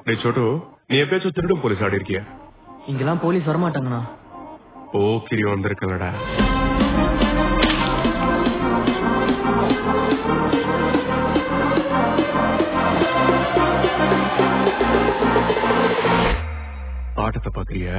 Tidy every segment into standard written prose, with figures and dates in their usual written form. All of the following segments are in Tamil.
டேய் சோட்டு, நீ எப்பயாச்சும் திருடும் போலீஸ் ஆடி இருக்கியா? இங்கெல்லாம் போலீஸ் வரமாட்டாங்கண்ணா. ஓ கிரி வந்திருக்கலடா. ஆட்டத்தை பாக்குறியா?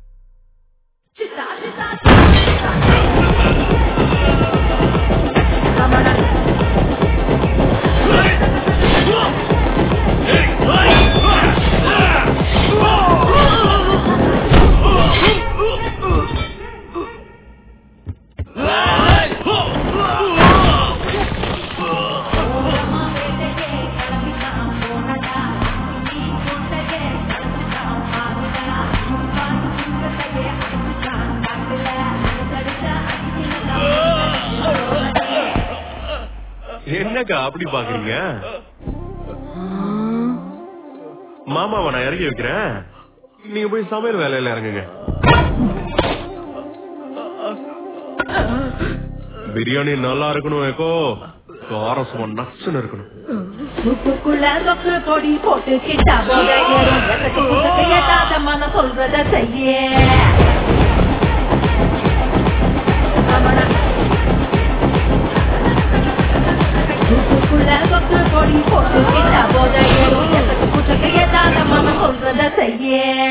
என்னக்கா அப்படி பாக்குறீங்க? மாமாவை நான் இறங்கி வைக்கிறேன், நீங்க போய் சமையல் வேலையில இறங்குங்க. பிரியாணி நல்லா இருக்கணும், ஏக்கோ காரம் சும்மா நச்சுன்னு இருக்கணும். பொடி போட்டு கிட்டா சொல்றத செய்ய பொடி போட்டு கிட்டா போத சொல்றத செய்ய.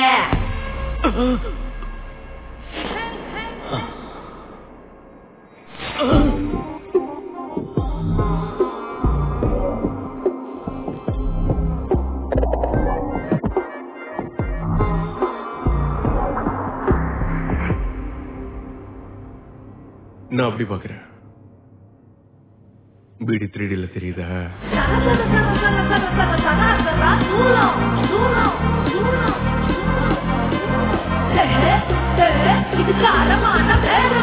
நான் அப்படி பாக்குறேன். பீடி 3Dல தெரியுதா? இது காலமான வேற